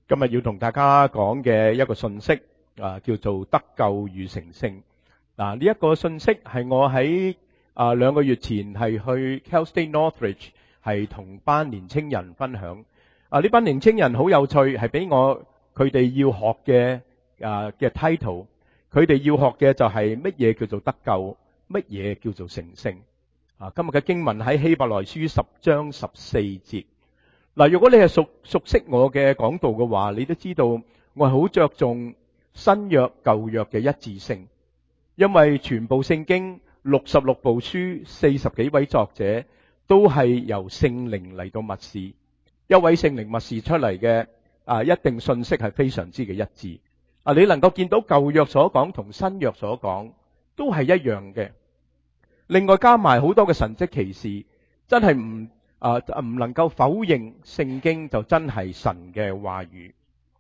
今日要同大家講嘅一個信息叫做得救與成聖。呢一個信息係我喺2個月前係去 Cal State Northridge 係同班年青人分享。呢班年青人好有趣，係俾我佢哋要學嘅 title， 佢哋要學嘅就係乜嘢叫做得救，乜嘢叫做成聖。今日嘅經文喺希伯來書10章14節。如果你係熟悉我嘅講道嘅話，你都知道我係好着重新約舊約嘅一致性，因為全部聖經66部書40幾位作者都係由聖靈嚟到默示，一位聖靈默示出嚟嘅一定信息係非常之嘅一致。你能夠見到舊約所講同新約所講都係一樣嘅。另外加埋好多嘅神蹟奇事，真係唔能夠否認聖經就真係神嘅話語。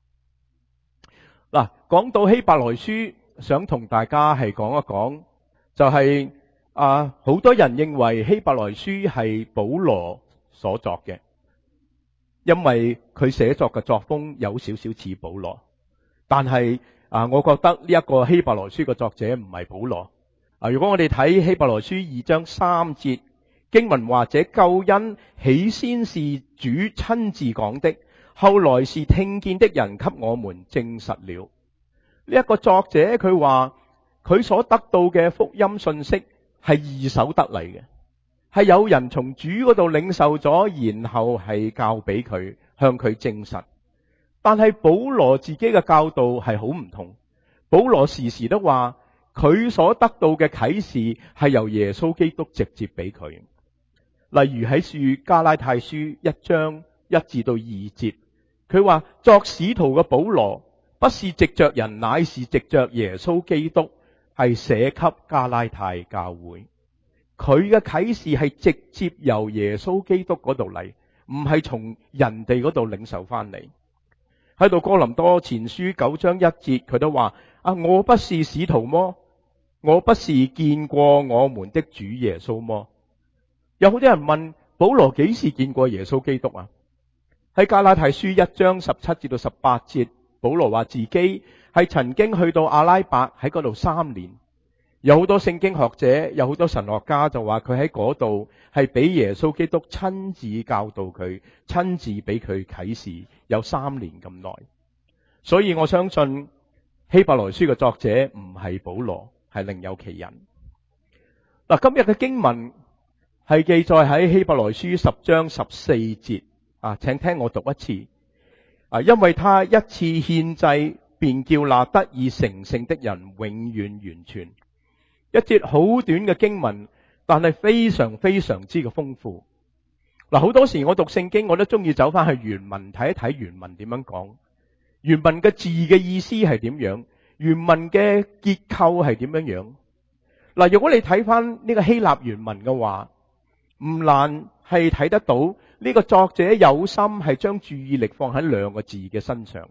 講到希伯來書，想同大家係講一講，就係好多人認為希伯來書係保羅所作嘅，因為佢寫作嘅作風有少少似保羅。但係我覺得呢一個希伯來書嘅作者唔係保羅。如果我哋睇希伯來書2章3節，經文話，這救恩起先是主親自講的，後來是聽見的人給我們證實了。呢一個作者佢話佢所得到嘅福音信息係二手得嚟嘅，係有人從主嗰度領受咗，然後係教俾佢，向佢證實。但係保羅自己嘅教導係好唔同。保羅時時都話佢所得到嘅啟示係由耶穌基督直接俾佢。例如喺加拉太書1章1至到2節，佢話作使徒嘅保羅不是藉着人，乃是藉着耶穌基督，係寫給加拉太教會。佢嘅啟示係直接由耶穌基督嗰度嚟，唔係從人哋嗰度領受翻嚟。喺度哥林多前書9章1節，佢都話我不是使徒麼？我不是見過我們的主耶穌麼？有好多人問保羅幾時見過耶穌基督啊？喺加拉太書1章17至到18節，保羅話自己係曾經去到阿拉伯，喺嗰度3年。有好多聖經學者，有好多神學家就話佢喺嗰度係俾耶穌基督親自教導佢，親自俾佢啟示，有3年咁耐。所以我相信希伯來書嘅作者唔係保羅，係另有其人。今日嘅經文係記載喺希伯來書10章14節，請聽我讀一次。因為他一次獻祭，便叫那得以成聖的人永遠完全。一節好短嘅經文，但係非常非常之嘅豐富。好多時我讀聖經，我都中意走翻去原文睇一睇原文點樣講，原文嘅字嘅意思係點樣，原文嘅結構係點樣樣。如果你睇翻呢個希臘原文嘅話，唔難係睇得到呢個作者有心係將注意力放喺2個字嘅身上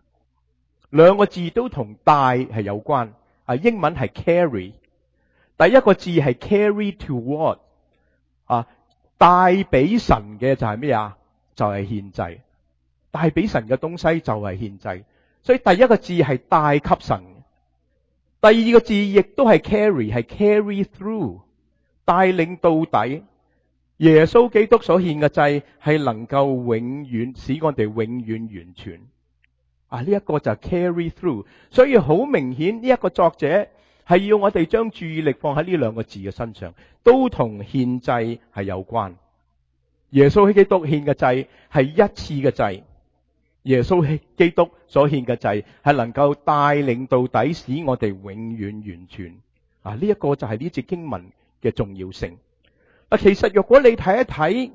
，2個字都同帶係有關。英文係 carry， 第一個字係 carry toward， 帶俾神嘅就係咩啊？就係獻祭，帶俾神嘅東西就係獻祭。所以第一個字係帶給神，第二個字亦都係 carry， 係 carry through， 帶領到底。耶穌基督所獻嘅祭係能夠永遠使我哋永遠完全。呢一個就係 carry through。所以好明顯呢一個作者係要我哋將注意力放喺呢2個字嘅身上，都同獻祭係有關。耶穌基督獻嘅祭係一次嘅祭，耶穌基督所獻嘅祭係能夠帶領到底，使我哋永遠完全。呢一個就係呢節經文嘅重要性。其實如果你睇一睇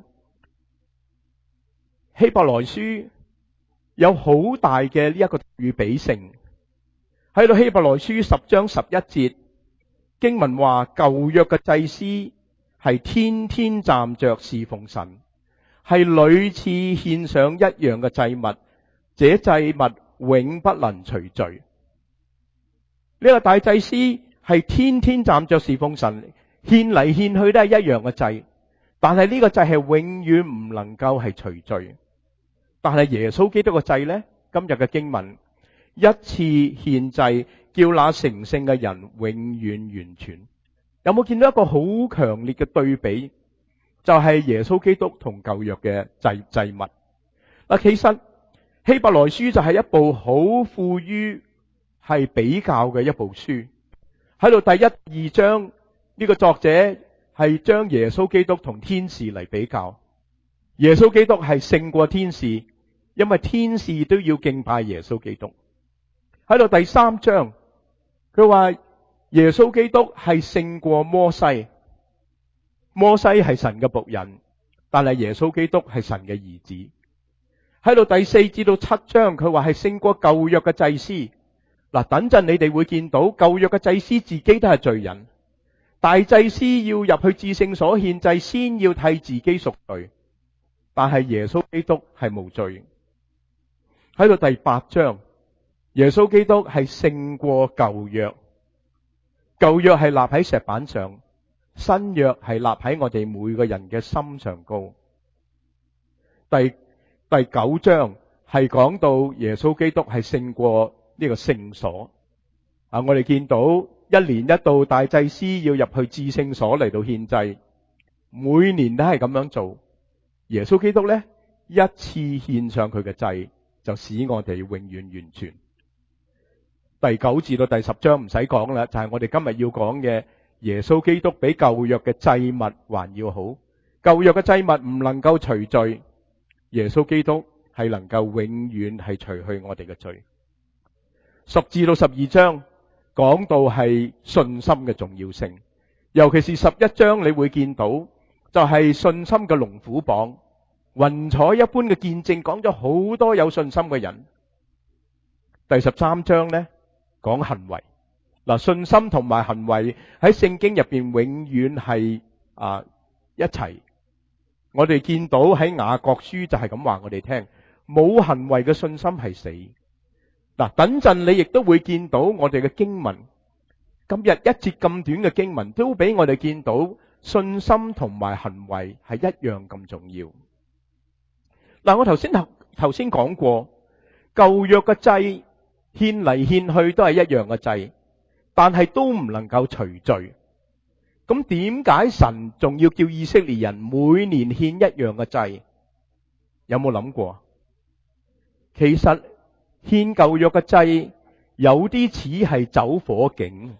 希伯來書，有好大嘅呢一個對比性。喺到希伯來書10章11節，經文話舊約嘅祭司係天天站着侍奉神，係屢次獻上一樣嘅祭物，這祭物永不能除罪。呢個大祭司係天天站着侍奉神，獻嚟獻去都係一樣嘅祭，但係呢個祭係永遠唔能夠係除罪。但係耶穌基督嘅祭呢， 今日嘅經文，一次獻祭叫那成聖嘅人永遠完全。有冇見到一個好強烈嘅對比？就係耶穌基督同舊約嘅祭物。嗱，其實希伯來書就係一部好富於係比較嘅一部書。喺度第一、二章呢個作者係將耶穌基督同天使嚟比較。耶穌基督係勝過天使，因為天使都要敬拜耶穌基督。喺度第三章，佢話耶穌基督係勝過摩西。摩西係神嘅僕人，但係耶穌基督係神嘅兒子。喺度第4至到7章，佢話係勝過舊約嘅祭司。嗱，等陣你哋會見到舊約嘅祭司自己都係罪人，大祭司要入去至聖所獻祭，先要替自己贖罪，但係耶穌基督係無罪。喺度第8章，耶穌基督係勝過舊約。舊約係立喺石板上，新約係立喺我哋每個人嘅心上高。第9章係講到耶穌基督係勝過呢個聖所。我哋見到一年一度大祭司要入去至聖所嚟到獻祭，每年都係咁樣做。耶穌基督呢，一次獻上佢嘅祭，就使我哋永遠完全。第9至到第10章唔使講啦，就係我哋今日要講嘅耶穌基督比舊約嘅祭物還要好。舊約嘅祭物唔能夠除罪，耶穌基督係能夠永遠係除去我哋嘅罪。10至到12章講到係信心嘅重要性，尤其是11章你會見到就係信心嘅龍虎榜，雲彩一般嘅見證，講咗好多有信心嘅人。第13章呢，講行為。嗱，信心同埋行為喺聖經入邊永遠係一齊。我哋見到喺雅各書就係咁話我哋聽，冇行為嘅信心係死。嗱，等陣你亦都會見到我哋嘅經文，今日一節咁短嘅經文都俾我哋見到信心同埋行為係一樣咁重要。嗱，我頭先講過，舊約嘅祭獻嚟獻去都係一樣嘅祭，但係都唔能夠除罪。咁點解神仲要叫以色列人每年獻一樣嘅祭？有冇諗過？其實獻舊約嘅祭有啲似係走火警。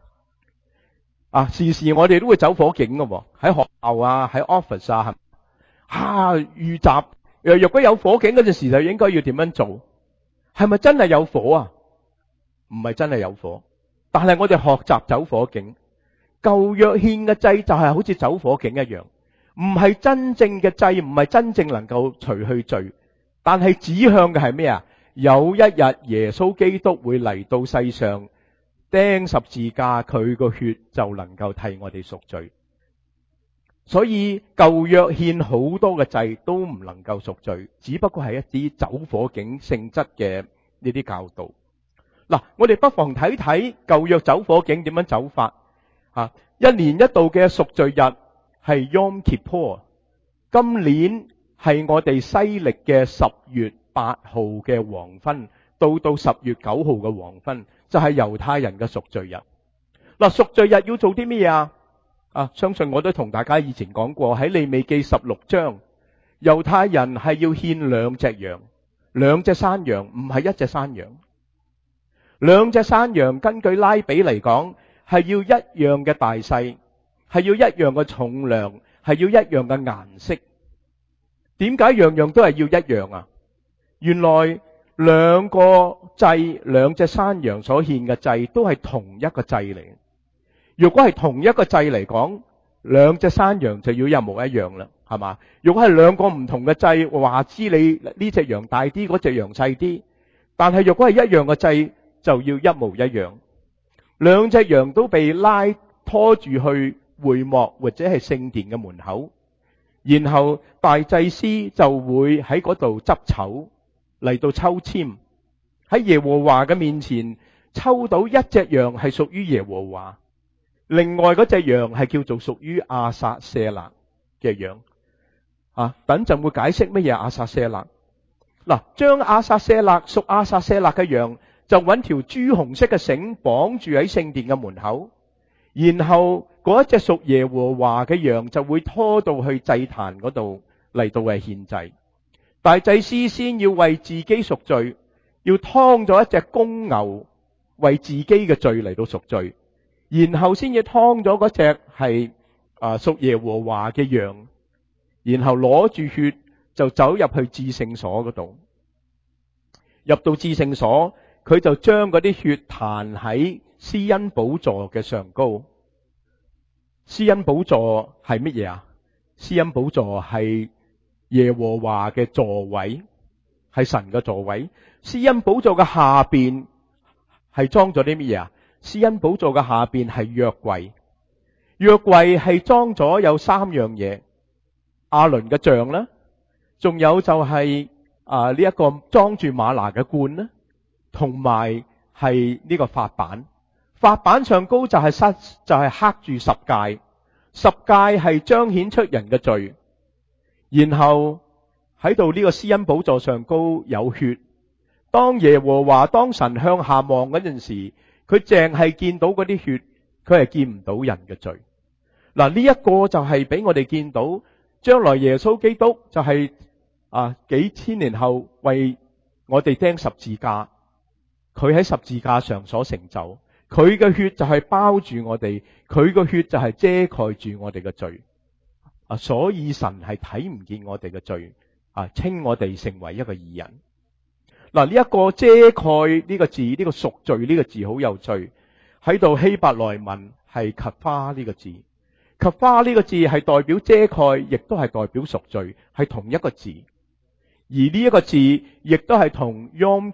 時時我哋都會走火警嘅，喺學校啊，喺 office 啊，預習若果有火警嗰陣時就應該要點樣做？係咪真係有火啊？唔係真係有火，但係我哋學習走火警。舊約獻嘅祭就係好似走火警一樣，唔係真正嘅祭，唔係真正能夠除去罪，但係指向嘅係咩啊？有一日耶穌基督會嚟到世上釘十字架，佢個血就能夠替我哋贖罪。所以舊約獻好多嘅祭都唔能夠贖罪，只不過係一啲走火警性質嘅呢啲教導。嗱，我哋不妨睇睇舊約走火警點樣走法。一年一度嘅贖罪日係 Yom Kippur， 今年係我哋西曆嘅10月8號嘅黃昏，到10月9號嘅黃昏，就係猶太人嘅贖罪日。嗱，贖罪日要做啲咩啊？相信我都同大家以前講過，喺利未記16章，猶太人係要獻2隻羊，2隻山羊，唔係1隻山羊。2隻山羊根據拉比嚟講，係要一樣嘅大細，係要一樣嘅重量，係要一樣嘅顏色。點解樣樣都係要一樣啊？原來兩個祭，2隻山羊所獻嘅祭都係同一個祭嚟。如果係同一個祭嚟講，2隻山羊就要一模一樣啦，係嘛？如果係2個唔同嘅祭，話知你呢隻羊大啲，嗰隻羊細啲。但係如果係一樣嘅祭，就要一模一樣。2隻羊都被拉拖住去會幕或者係聖殿嘅門口，然後大祭司就會喺嗰度執籌嚟到抽籤，喺耶和華嘅面前抽到一隻羊係屬於耶和華，另外嗰隻羊係叫做屬於亞撒舍勒嘅羊。等陣會解釋乜嘢亞撒舍勒。 嗱，將亞撒舍勒屬亞撒舍勒嘅羊就揾條朱紅色嘅繩綁住喺聖殿嘅門口，然後嗰一隻屬耶和華嘅羊就會拖到去祭壇嗰度嚟到係獻祭。大祭司先要為自己贖罪，要劏咗一隻公牛為自己嘅罪嚟到贖罪，然後先至劏咗嗰隻係屬耶和華嘅羊，然後攞住血就走入去至聖所嗰度。入到至聖所，佢就將嗰啲血彈喺施恩寶座嘅上高。施恩寶座係乜嘢啊？施恩寶座係耶和華嘅座位，係神嘅座位。施恩寶座嘅下邊係裝咗啲乜嘢啊？施恩寶座嘅下邊係約櫃。約櫃係裝咗有3樣嘢，亞倫嘅杖啦，仲有就係呢一個裝住嗎哪嘅罐啦，同埋係呢個法版。法版上高就係刻住十誡，十誡係彰顯出人嘅罪。然後喺度呢個施恩寶座上高有血。當耶和華當神向下望嗰陣時，佢淨係見到嗰啲血，佢係見唔到人嘅罪。嗱，呢一個就係俾我哋見到將來耶穌基督就係幾千年後為我哋釘十字架，佢喺十字架上所成就，佢嘅血就係包住我哋，佢嘅血就係遮蓋住我哋嘅罪。所以神係睇唔見我哋嘅罪，稱我哋成為一個義人。嗱，呢一個遮蓋呢個字，呢個贖罪呢個字好有趣，喺度希伯來文係及花呢個字，及花呢個字係代表遮蓋，亦都係代表贖罪，係同一個字。而呢一個字亦都係同 Yom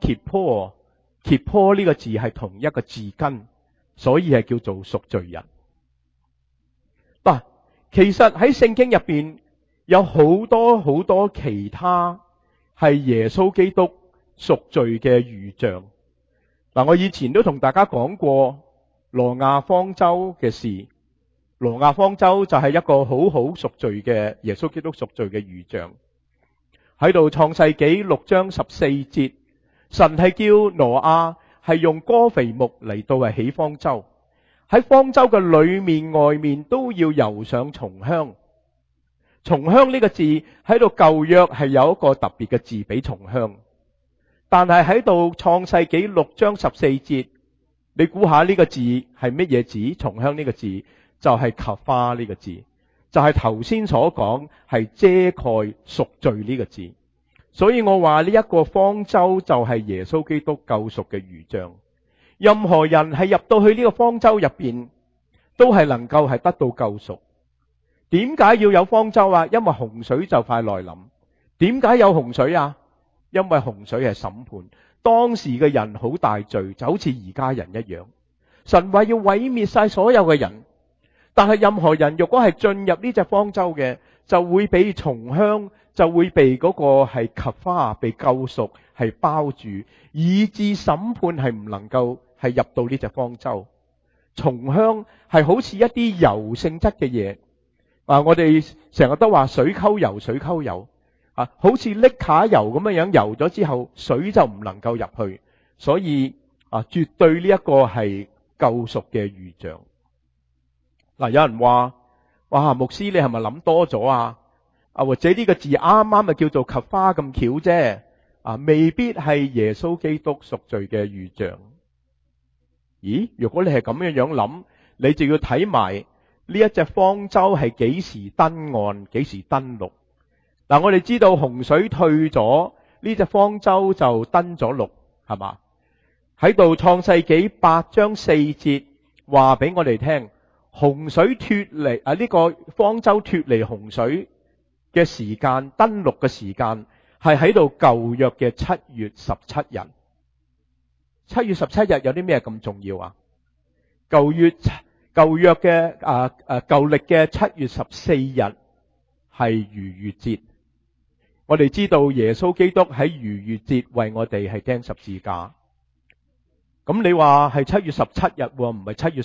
Kippur 呢個字係同一個字根，所以係叫做贖罪日。嗱，其實喺聖經入邊有好多好多其他係耶穌基督贖罪嘅預象。嗱，我以前都同大家講過挪亞方舟嘅事。挪亞方舟就係一個好好贖罪嘅耶穌基督贖罪嘅預象。喺度創世紀6章14節，神係叫挪亞係用歌肥木嚟到係起方舟，喺方舟嘅裏面外面都要油上松香。松香呢個字喺度舊約係有一個特別嘅字俾松香，但係喺度創世紀6章14節，你估下呢個字係乜嘢字？松香呢個字就係及花呢個字，就係頭先所講係遮蓋贖罪呢個字。所以我話呢一個方舟就係耶穌基督救贖嘅預象。任何人係入到去呢個方舟入邊，都係能夠係得到救贖。點解要有方舟啊？因為洪水就快來臨。點解有洪水啊？因為洪水係審判，當時嘅人好大罪，就好似而家人一樣。神話要毀滅晒所有嘅人，但係任何人若果係進入呢隻方舟嘅，就會被松香，就會被嗰個係及花被救贖係包住，以致審判係唔能夠係入到呢隻方舟。松香係好似一啲油性質嘅嘢。我哋成日都話水溝油，水溝油好似瀝卡油咁樣油咗之後，水就唔能夠入去，所以絕對呢一個係救贖嘅預象。有人話：哇，牧師你係咪諗多咗啊？或者呢個字啱啱咪叫做及花咁巧啫？未必係耶穌基督贖罪嘅預象。咦？如果你係咁樣諗，你就要睇埋呢一隻方舟係幾時登岸，幾時登陸。我哋知道洪水退咗，呢隻方舟就登咗陸，係嘛？喺度創世紀8章4節話俾我哋聽，洪水脫離呢個方舟脫離洪水嘅時間，登陸嘅時間係喺度舊約嘅7月17日。7月17日有啲咩咁重要啊？舊約嘅舊曆嘅7月14日係逾越節。我哋知道耶穌基督喺逾越節為我哋係釘十字架。咁你話係7月17日，唔係7月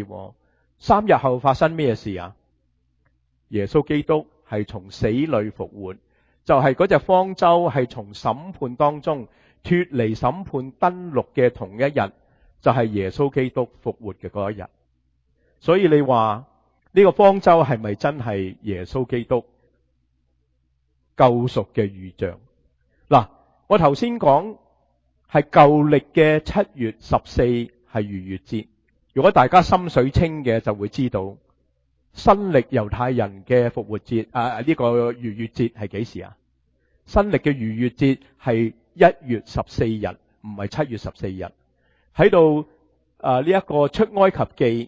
14。3日後發生咩事啊？耶穌基督係從死裏復活， 就係嗰隻方舟係從審判當中脫離審判登陸嘅同一日，就係耶穌基督復活嘅嗰一日。所以你話呢個方舟係咪真係耶穌基督救贖嘅預象？嗱，我頭先講係舊曆嘅7月14係逾越節。如果大家心水清嘅就會知道，新曆猶太人嘅復活節呢個逾越節係幾時啊？新曆嘅逾越節係1月14日，唔係7月14日。喺度呢一個出埃及記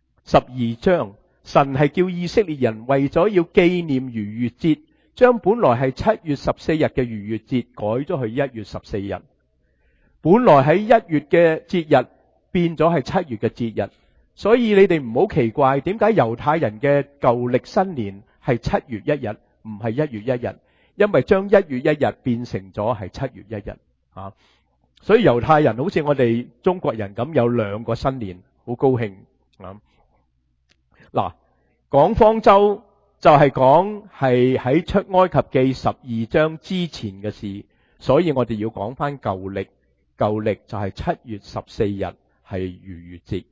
12章，神係叫以色列人為咗要紀念逾越節，將本來係7月14日嘅逾越節改咗去1月14日。本來喺1月嘅節日變咗係7月嘅節日，所以你哋唔好奇怪點解猶太人嘅舊曆新年係7月1日，唔係1月1日，因為將1月1日變成咗係7月1日啊。所以猶太人好似我哋中國人咁有2個新年，好高興啊。嗱，講方舟就係講係喺出埃及記12章之前嘅事，所以我哋要講翻舊曆。舊曆就係7月14日係逾越節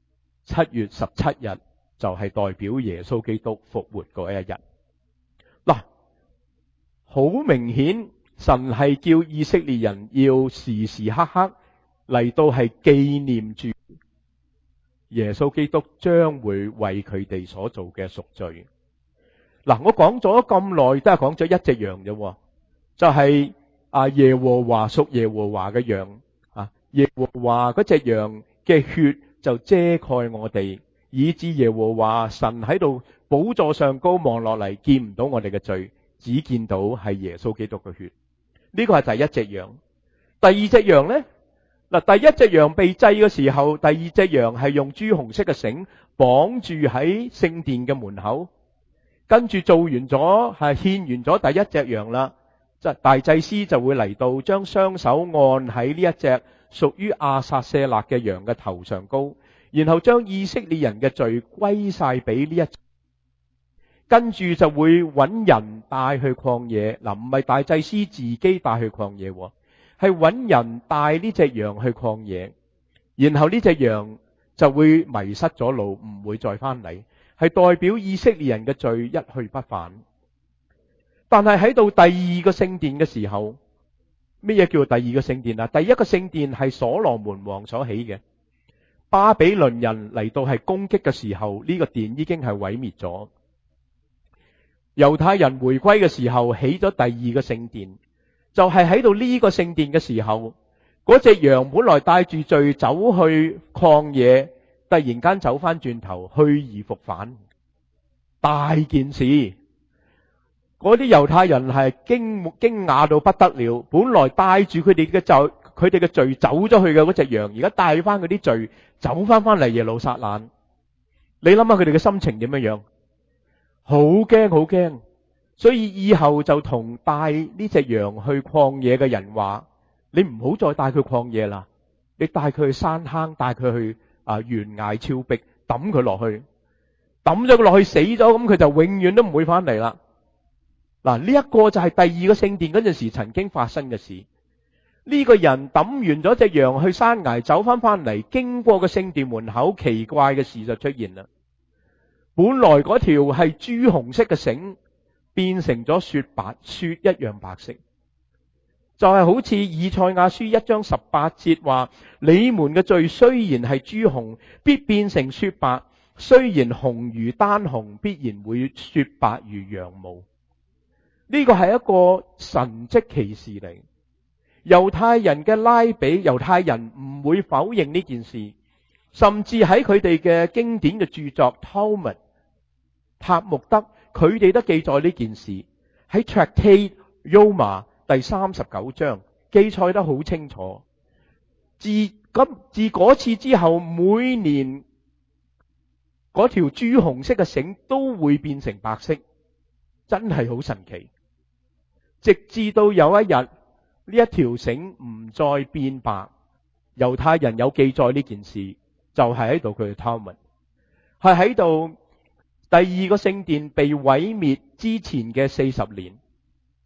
，7月17日就係代表耶穌基督復活嗰一日。嗱，好明顯神係叫以色列人要時時刻刻嚟到係紀念住耶穌基督將會為佢哋所做嘅贖罪。嗱，我講咗咁耐都係講咗一隻羊啫，就係耶和華屬耶和華嘅羊啊，耶和華嗰隻羊嘅血就遮蓋我哋，以致耶和華神喺度寶座上高望落嚟，見唔到我哋嘅罪，只見到係耶穌基督嘅血。呢個係第一隻羊。第二隻羊呢？嗱，第一隻羊被祭嘅時候，第二隻羊係用朱紅色嘅繩綁住喺聖殿嘅門口，跟住做完咗係獻完咗第一隻羊啦。大祭司就會嚟到，將雙手按喺呢一隻屬於亞撒舍勒嘅羊嘅頭上高，然後將以色列人嘅罪歸晒俾呢一隻，跟住就會揾人帶去曠野。嗱，唔係大祭司自己帶去曠野，係揾人帶呢隻羊去曠野，然後呢隻羊就會迷失咗路，唔會再翻嚟，係代表以色列人嘅罪一去不返。但係喺到第二個聖殿嘅時候，咩嘢叫做第二個聖殿啊？第一個聖殿係所羅門王所起嘅，巴比倫人嚟到係攻擊嘅時候，呢個殿已經係毀滅咗。猶太人回歸嘅時候起咗第二個聖殿，就係喺到呢個聖殿嘅時候，嗰隻羊本來帶住罪走去曠野，突然間走翻轉頭，去而復返，大件事。嗰啲猶太人係驚訝到不得了，本來帶住佢哋嘅罪走咗去嘅嗰隻羊，而家帶翻嗰啲罪走翻嚟耶路撒冷。你諗下佢哋嘅心情點樣樣？好驚好驚，所以以後就同帶呢隻羊去曠野嘅人話：你唔好再帶佢曠野啦，你帶佢去山坑，帶佢去懸崖峭壁，抌佢落去，抌咗佢落去死咗，咁佢就永遠都唔會翻嚟啦。嗱，呢一個就係第二個聖殿嗰陣時曾經發生嘅事。呢個人抌完咗隻羊去山崖，走翻嚟，經過個聖殿門口，奇怪嘅事就出現啦。本來嗰條係朱紅色嘅繩，變成咗雪一樣白色。就係好似以賽亞書1章18節話：你們嘅罪雖然係朱紅，必變成雪白；雖然紅如丹紅，必然會雪白如羊毛。呢個係一個神蹟奇事嚟。猶太人嘅拉比，猶太人唔會否認呢件事，甚至喺佢哋嘅經典嘅著作塔木德，佢哋都記載呢件事。喺 Tractate Yoma 第39章記載得好清楚。自嗰次之後，每年嗰條朱紅色嘅繩都會變成白色，真係好神奇。直至到有一日，呢一條繩唔再變白，猶太人有記載呢件事，就係喺度佢嘅 Talmud， 係喺度第二個聖殿被毀滅之前嘅40年，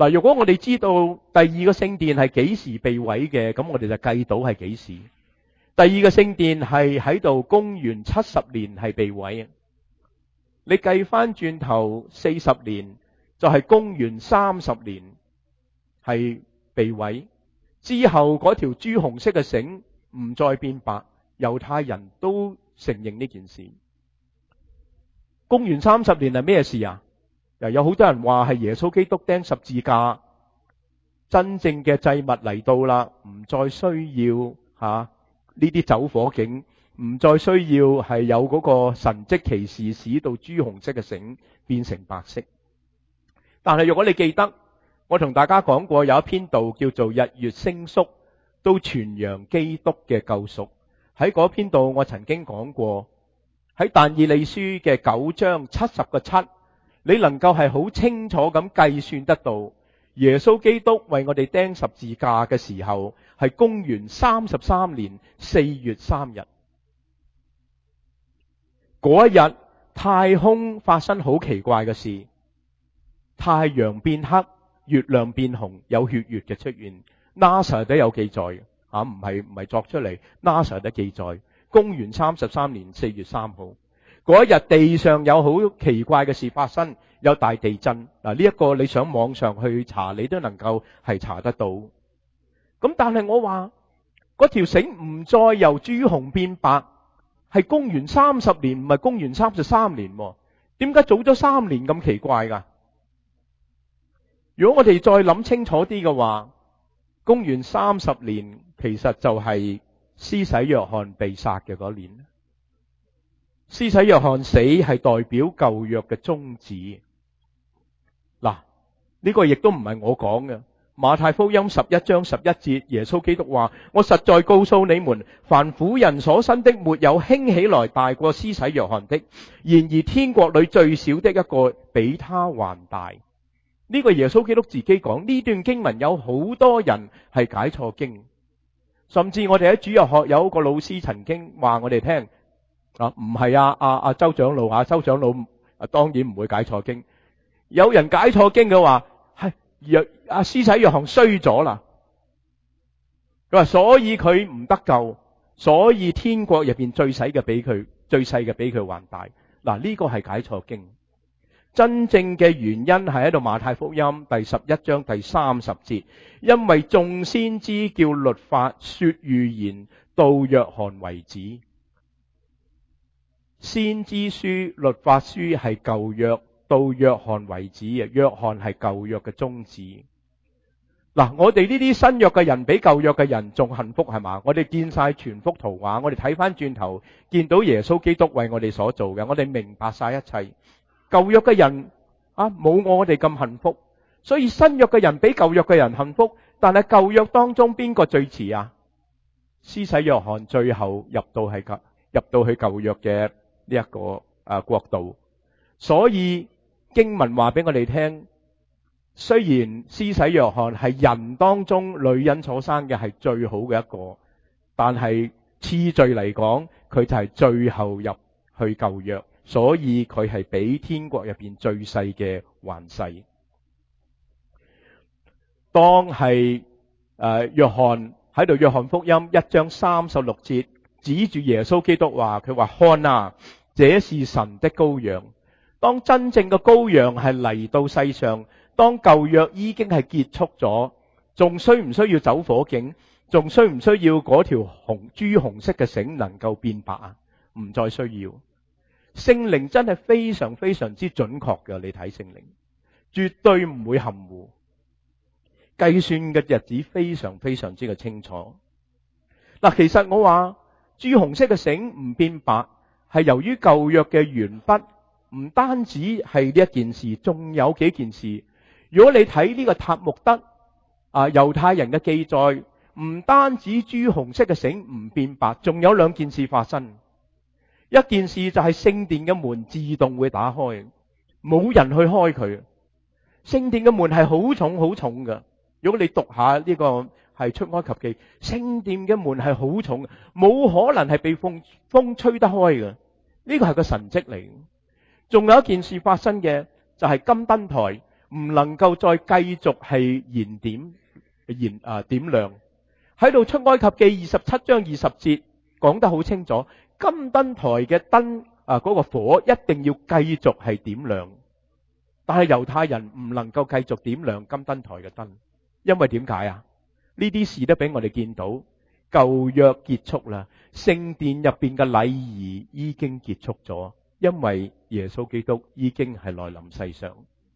嗱，如果我哋知道第二個聖殿係幾時被毀嘅，咁我哋就計到係幾時。第二個聖殿係喺度公元70年係被毀。你計翻轉頭40年，就係公元30年係被毀。之後嗰條朱紅色嘅繩唔再變白，猶太人都承認呢件事。公元30年係咩事啊？有好多人話係耶穌基督釘十字架，真正嘅祭物嚟到啦，唔再需要呢啲走火警，唔再需要係有嗰個神蹟奇事使到朱紅色嘅繩變成白色。但係如果你記得，我同大家講過有一篇道叫做日月星宿都傳揚基督嘅救贖。喺嗰篇道我曾經講過，喺但以理書嘅9章70個7，你能夠係好清楚咁計算得到，耶穌基督為我哋釘十字架嘅時候係公元33年4月3日。嗰一日太空發生好奇怪嘅事，太陽變黑，月亮變紅，有血月嘅出現。 NASA 都有記載嘅，唔係作出嚟， NASA 都記載公元33年4月3號嗰一日，地上有好奇怪嘅事發生，有大地震。嗱，呢一個你上網上去查，你都能夠係查得到。咁但係我話嗰條繩唔再由朱紅變白，係公元30年，唔係公元33年。點解早咗3年咁奇怪噶？如果我哋再諗清楚啲嘅話，公元30年其實就係施洗約翰被殺嘅嗰年。施洗約翰死係代表舊約嘅終止。嗱，呢個亦都唔係我講嘅。馬太福音11章11節，耶穌基督話：我實在告訴你們，凡婦人所生的，沒有興起來大過施洗約翰的。然而天國裏最小的一個，比他還大。呢個耶穌基督自己講。呢段經文有好多人係解錯經，甚至我哋喺主日學有一個老師曾經話我哋聽。唔係周長老，周長老當然唔會解錯經。有人解錯經嘅話，係施洗約翰衰咗啦。佢話所以佢唔得救，所以天國入邊最細嘅比佢還大。嗱，呢個係解錯經。真正嘅原因係喺度馬太福音第11章第30節，因為眾先知叫律法說預言到約翰為止。先知書、律法書係舊約，到約翰為止啊。約翰係舊約嘅終止。嗱，我哋呢啲新約嘅人比舊約嘅人仲幸福係嘛？我哋見晒全幅圖畫，我哋睇翻轉頭見到耶穌基督為我哋所做嘅，我哋明白晒一切。舊約嘅人冇我哋咁幸福，所以新約嘅人比舊約嘅人幸福。但係舊約當中邊個最遲啊？施洗約翰最後入到去舊約嘅呢一個國度。所以經文話俾我哋聽，雖然施洗約翰係人當中女人所生嘅係最好嘅一個，但係次序嚟講，佢就係最後入去舊約，所以佢係比天國入邊最細嘅還細。當係約翰喺度，約翰福音1章36節指住耶穌基督話，佢話看啊，這是神的羔羊。當真正嘅羔羊係嚟到世上，當舊約已經係結束咗，仲需唔需要走火警？仲需唔需要嗰條朱紅色嘅繩能夠變白啊？唔再需要。聖靈真係非常非常之準確嘅，你睇聖靈絕對唔會含糊，計算嘅日子非常非常之嘅清楚。嗱，其實我話朱紅色嘅繩唔變白係由於舊約嘅鉛筆，唔單止係呢一件事，仲有幾件事。如果你睇呢個塔木德猶太人嘅記載，唔單止朱紅色嘅繩唔變白，仲有兩件事發生。一件事就係聖殿嘅門自動會打開，冇人去開佢。聖殿嘅門係好重好重嘅。如果你讀下呢個係出埃及記，聖殿嘅門係好重，冇可能係被風吹得開嘅。呢個係個神蹟嚟。仲有一件事發生嘅就係金燈台， 唔能夠再繼續係點亮。喺度出埃及記27章20節講得好清楚，金燈台嘅燈嗰個火一定要繼續係點亮。但係猶太人唔能夠繼續點亮金燈台嘅燈，因為點解啊？呢啲事都俾我哋見到，舊約結束啦，聖殿入邊嘅禮儀已經結束咗，因為耶穌基督已經係來臨世上。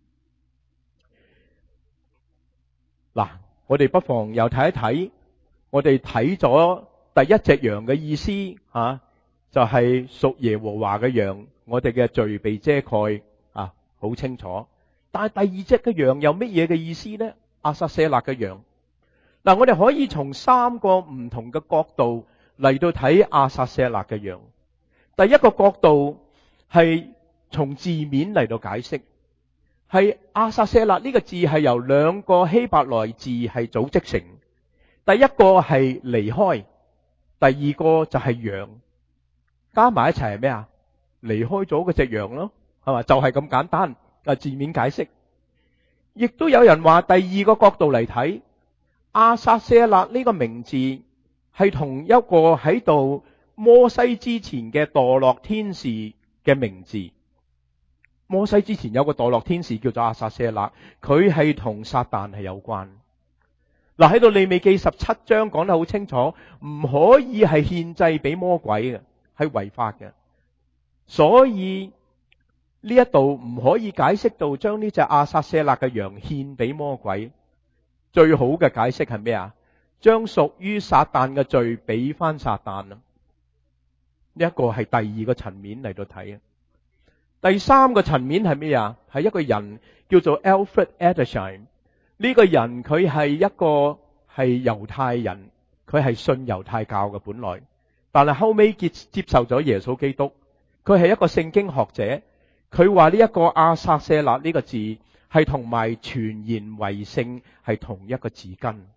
嗱，我哋不妨又睇一睇，我哋睇咗第一隻羊嘅意思就係屬耶和華嘅羊，我哋嘅罪被遮蓋好清楚。但係第二隻嘅羊有乜嘢嘅意思呢？亞撒舍勒嘅羊。嗱，我哋可以從三個唔同嘅角度嚟到睇亞撒舍勒嘅羊。第一個角度係從字面嚟到解釋，係亞撒舍勒呢個字係由兩個希伯來字係組織成。第一個係離開，第二個就係羊，加埋一齊係咩啊？離開咗嗰隻羊咯，係嘛？就係咁簡單。字面解釋，亦都有人話第二個角度嚟睇，亞撒舍勒呢個名字係同一個喺度摩西之前嘅墮落天使嘅名字。摩西之前有個墮落天使叫做亞撒舍勒，佢係同撒旦係有關。嗱，喺度利未記17章講得好清楚，唔可以係獻祭俾魔鬼嘅，係違法嘅。所以呢一度唔可以解釋到將呢隻亞撒舍勒嘅羊獻俾魔鬼。最好嘅解釋係咩啊？將屬於撒旦嘅罪俾翻撒旦啦。呢一個係第二個層面嚟到睇。第三個層面係咩啊？係一個人叫做 Alfred Edersheim。呢個人佢係一個係猶太人，佢係信猶太教嘅本來，但係後尾接受咗耶穌基督。佢係一個聖經學者。佢話呢一個亞撒舍勒呢個字係同埋全然為聖係同一個字根。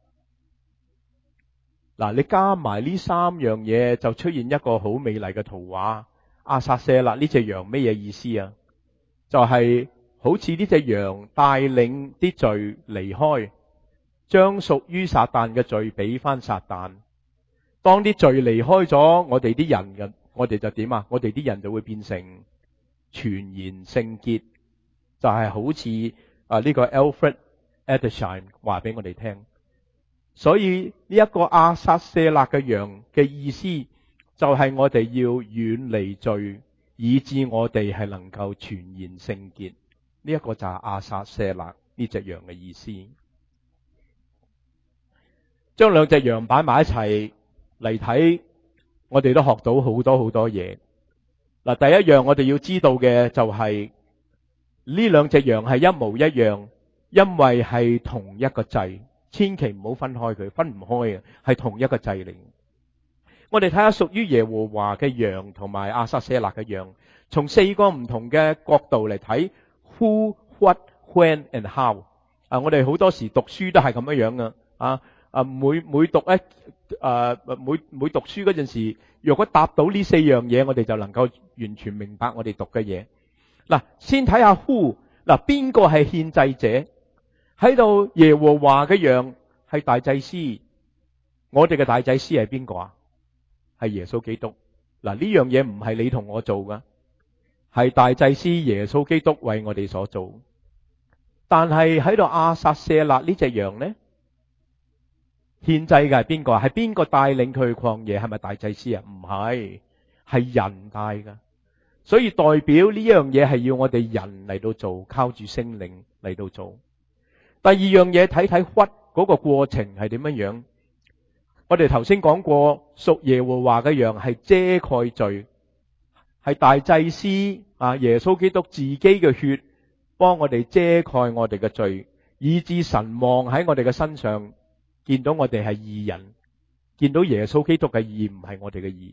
嗱，你加埋呢三樣嘢就出現一個好美麗嘅圖畫。亞撒舍勒呢隻羊咩嘢意思啊？就係好似呢隻羊帶領啲罪離開，將屬於撒旦嘅罪俾翻撒旦。當啲罪離開咗我哋啲人嘅，我哋就點啊？我哋啲人就會變成全然聖潔，就係好似呢個 Alfred Edersheim 話俾我哋聽。所以呢一個亞撒舍勒嘅羊嘅意思就係我哋要遠離罪，以致我哋係能夠全然聖潔。呢一個就係亞撒舍勒呢隻羊嘅意思。將兩隻羊擺埋一齊嚟睇，我哋都學到好多好多嘢。嗱，第一樣我哋要知道嘅就係呢兩隻羊係一模一樣，因為係同一個祭，千祈唔好分開佢，分唔開嘅，係同一個祭嚟。我哋睇下屬於耶和華嘅羊同埋亞撒舍勒嘅羊，從四個唔同嘅角度嚟睇 ，who、what、when and how。我哋好多時讀書都係咁樣噶。每讀書嗰陣時，若果答到呢四樣嘢，我哋就能夠完全明白我哋讀嘅嘢。嗱，先睇下 who。嗱，邊個係獻祭者？喺度耶和華嘅羊係大祭司。我哋嘅大祭司係邊個啊？係耶穌基督。嗱，呢樣嘢唔係你同我做噶，係大祭司耶穌基督為我哋所做。但係喺度亞撒舍勒呢隻羊呢？獻祭嘅係邊個？係邊個帶領佢去曠野？係咪大祭司啊？唔係，係人帶噶。所以代表呢樣嘢係要我哋人嚟到做，靠住聖靈嚟到做。第二樣嘢睇睇屈嗰個過程係點樣樣。我哋頭先講過，屬耶和華嘅羊係遮蓋罪，係大祭司耶穌基督自己嘅血幫我哋遮蓋我哋嘅罪，以致神望喺我哋嘅身上。見到我哋係義人，見到耶穌基督嘅義唔係我哋嘅義。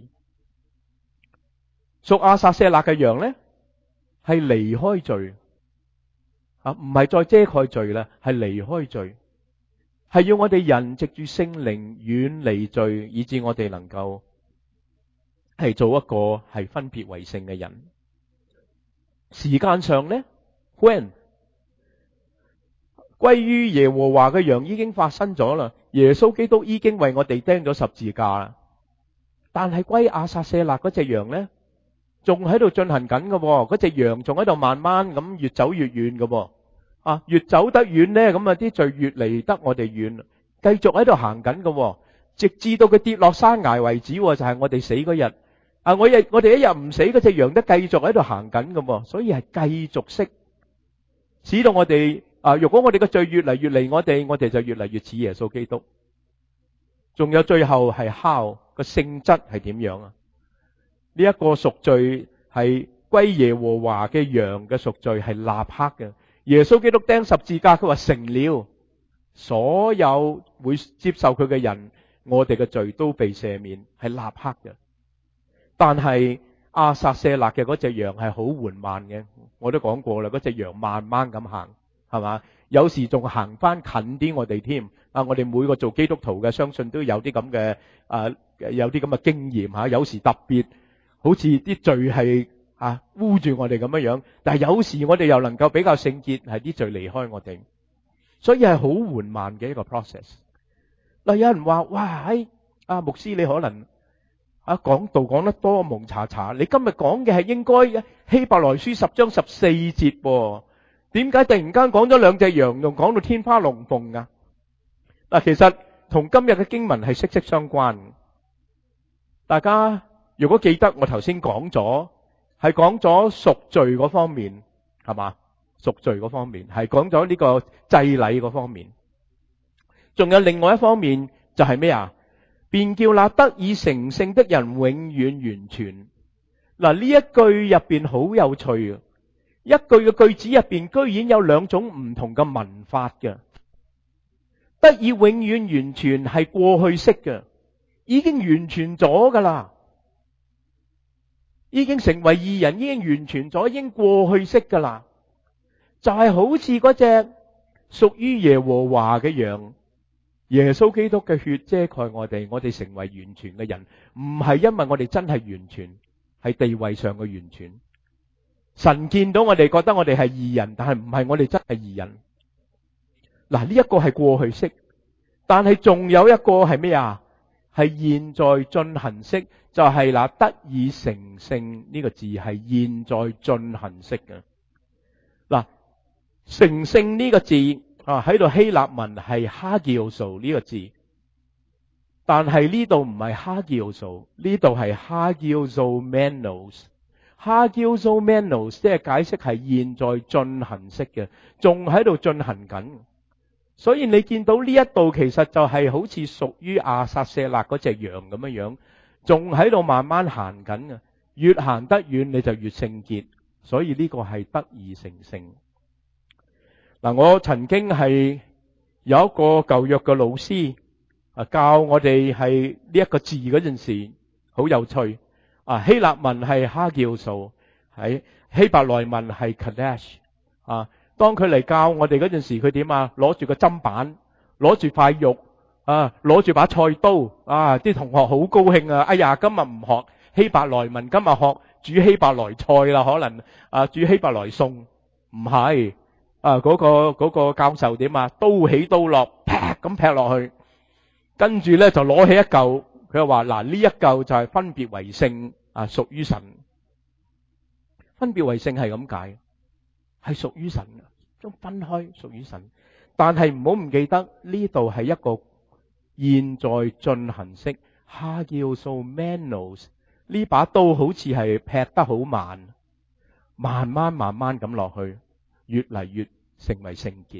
屬亞撒舍勒嘅羊呢，係離開罪，唔係再遮蓋罪啦，係離開罪，係要我哋人藉住聖靈遠離罪，以致我哋能夠係做一個係分別為聖嘅人。時間上呢 when 歸於耶和華嘅羊已經發生咗啦，耶穌基督已經為我哋釘咗十字架啦。但係歸亞撒舍勒嗰隻羊呢，仲喺度進行緊嘅，嗰隻羊仲喺度慢慢咁越走越遠嘅，越走得遠呢，咁啊啲罪越嚟得我哋遠，繼續喺度行緊嘅，直至到佢跌落山崖為止，就係我哋死嗰日。我哋一日唔死，嗰隻羊都繼續喺度行緊嘅，所以係繼續識，使到我哋如果我哋嘅罪越嚟越離我哋就越嚟越似耶穌基督。仲有最後係how個性質係點樣啊？呢一個贖罪係歸耶和華嘅羊嘅贖罪係立刻嘅。耶穌基督釘十字架，佢話成了，所有會接受佢嘅人，我哋嘅罪都被赦免，係立刻嘅。但係亞撒舍勒嘅嗰隻羊係好緩慢嘅，我都講過啦，嗰隻羊慢慢咁行，係嘛？有時仲行翻近啲我哋添。我哋每個做基督徒嘅，相信都有啲咁嘅有啲咁嘅經驗吓。有時特別好似啲罪係污住我哋咁樣樣，但係有時我哋又能夠比較聖潔，係啲罪離開我哋，所以係好緩慢嘅一個 process。嗱，有人話：哇，牧師你可能講道講得多蒙查查，你今日講嘅係應該希伯來書10章14節喎，點解突然間講咗兩隻羊，仲講到天花龍鳳啊？嗱，其實同今日嘅經文係息息相關。大家如果記得我頭先講咗，係講咗贖罪嗰方面，係嘛？贖罪嗰方面係講咗呢個祭禮嗰方面，仲有另外一方面就係咩啊？便叫那得以成聖的人永遠完全。嗱，呢一句入邊好有趣啊！一句嘅句子入邊居然有兩種唔同嘅文法嘅。得以永遠完全係過去式嘅，已經完全咗噶啦，已經成為義人，已經完全咗，已經過去式噶啦。就係好似嗰隻屬於耶和華嘅羊，耶穌基督嘅血遮蓋我哋成為完全嘅人，唔係因為我哋真係完全，係地位上嘅完全。神見到我哋覺得我哋係義人，但係唔係我哋真係義人。嗱，呢一個係過去式，但係仲有一個係咩啊？係現在進行式，就係得以成聖呢個字係現在進行式嘅。嗱，成聖呢個字喺度希臘文係哈基奧數呢個字，但係呢度唔係哈基奧數，呢度係哈基奧數 manos。哈基奧數 manos 即係解釋係現在進行式嘅，仲喺度進行緊。所以你見到呢一度其實就係好似屬於亞撒舍勒嗰隻羊咁樣樣，仲喺度慢慢行緊嘅，越行得遠你就越聖潔。所以呢個係得以成聖。嗱，我曾經係有一個舊約嘅老師教我哋係呢一個字嗰陣時，好有趣。希臘文係哈基奧數，喺希伯來文係 Kadesh。當佢嚟教我哋嗰陣時，佢點啊？攞住個砧板，攞住塊肉，攞住把菜刀，啲同學好高興啊！哎呀，今日唔學希伯來文，今日學煮希伯來菜啦，可能煮希伯來餸，唔係嗰個教授點啊？刀起刀落，劈咁劈落去，跟住咧就攞起一嚿，佢話嗱，呢一嚿就係分別為聖，屬於神。分別為聖係咁解。係屬於神嘅，將分開屬於神。但係唔好唔記得呢度係一個現在進行式，哈基奧數 manos。呢把刀好似係劈得好慢，慢慢咁落去，越嚟越成為聖潔。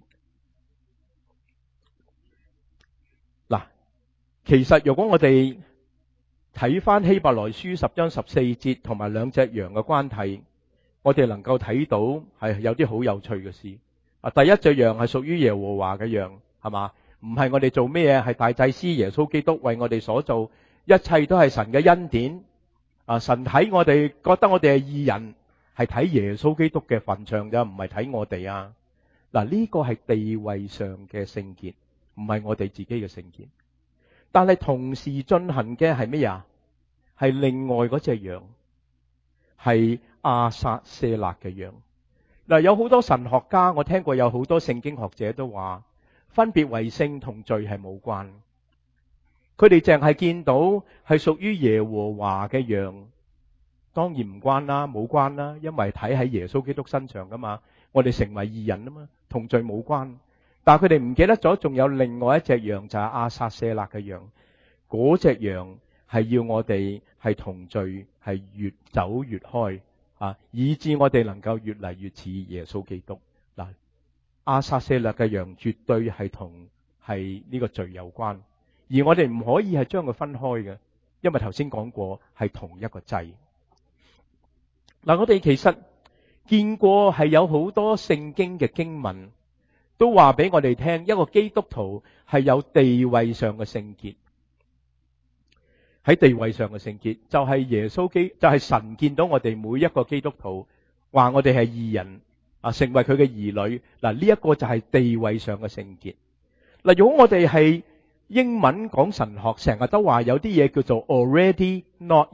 嗱，其實如果我哋睇翻希伯來書10章14節同埋兩隻羊嘅關係，我哋能夠睇到係有啲好有趣嘅事。第一隻羊係屬於耶和華嘅羊，係嘛？唔係我哋做咩嘢，係大祭司耶穌基督為我哋所做，一切都係神嘅恩典。神睇我哋覺得我哋係義人，係睇耶穌基督嘅份上咋，唔係睇我哋啊。嗱，呢個係地位上嘅聖潔，唔係我哋自己嘅聖潔。但係同時進行嘅係咩啊？係另外嗰隻羊，係亞撒舍勒嘅羊。 嗱，有好多神學家，我聽過有好多聖經學者都話，分別為聖同罪係冇關。佢哋淨係見到係屬於耶和華嘅羊，當然唔關啦，冇關啦，因為睇喺耶穌基督身上噶嘛，我哋成為義人啊嘛，同罪冇關。但係佢哋唔記得咗，仲有另外一隻羊，就係亞撒舍勒嘅羊，嗰隻羊係要我哋係同罪係越走越開啊，以致我哋能夠越嚟越似耶穌基督。嗱，亞撒舍勒嘅羊絕對係同係呢個罪有關。而我哋唔可以係將佢分開嘅，因為頭先講過係同一個祭。嗱，我哋其實見過係有好多聖經嘅經文都話俾我哋聽，一個基督徒係有地位上嘅聖潔。喺地位上嘅聖潔，就係神見到我哋每一個基督徒，話我哋係義人啊，成為佢嘅兒女。嗱，呢一個就係地位上嘅聖潔。嗱，如果我哋係英文講神學，成日都話有啲嘢叫做 already not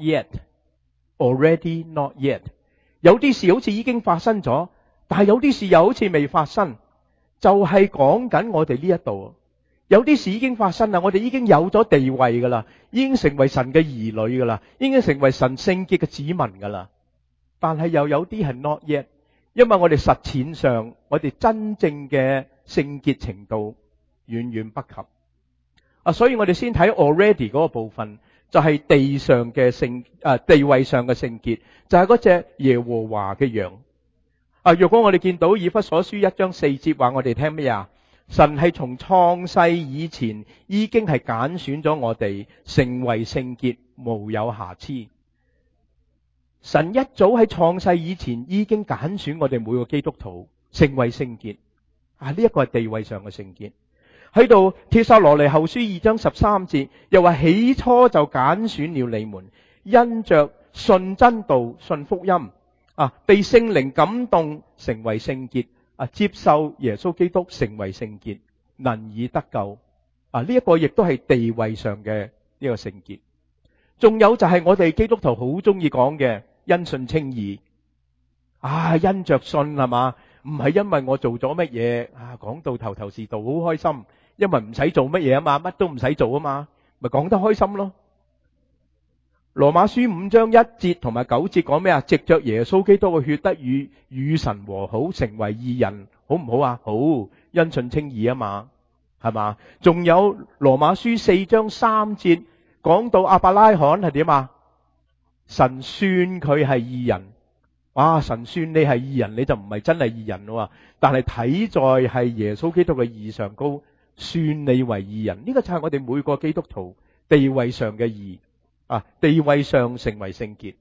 yet，already not yet。有啲事好似已經發生咗，但係有啲事又好似未發生，就係講緊我哋呢一度。有啲事已經發生啦，我哋已經有咗地位噶啦，已經成為神嘅兒女噶啦，已經成為神聖潔嘅子民噶啦。但係又有啲係 not yet，因為我哋實踐上，我哋真正嘅聖潔程度遠遠不及。所以我哋先睇 already 嗰個部分，就係地上嘅地位上嘅聖潔，就係嗰隻耶和華嘅羊。若果我哋見到以弗所書1章4節話我哋聽咩啊？神係從創世以前已經係揀選咗我哋成為聖潔，無有瑕疵。神一早喺創世以前已經揀選我哋每個基督徒成為聖潔。呢一個係地位上嘅聖潔。喺度帖撒羅尼後書2章13節又話，起初就揀選了你們，因着信真道，信福音被聖靈感動，成為聖潔接受耶穌基督成為聖潔，能以得救。呢一個亦都係地位上嘅呢個聖潔。仲有就係我哋基督徒好中意講嘅因信稱義。因着信係嘛，唔係因為我做咗乜嘢講到頭頭是道好開心，因為唔使做乜嘢啊嘛，乜都唔使做啊嘛，咪講得開心咯。羅馬書5章1節同埋9節講咩啊？藉着耶穌基督嘅血得與神和好，成為義人，好唔好啊？好，因信稱義啊嘛，係嘛？仲有羅馬書4章3節講到亞伯拉罕係點啊？神算佢係義人。神算你係義人，你就唔係真係義人咯。但係睇在係耶穌基督嘅義上高，算你為義人。呢個就係我哋每個基督徒地位上嘅義。地位上成為聖潔。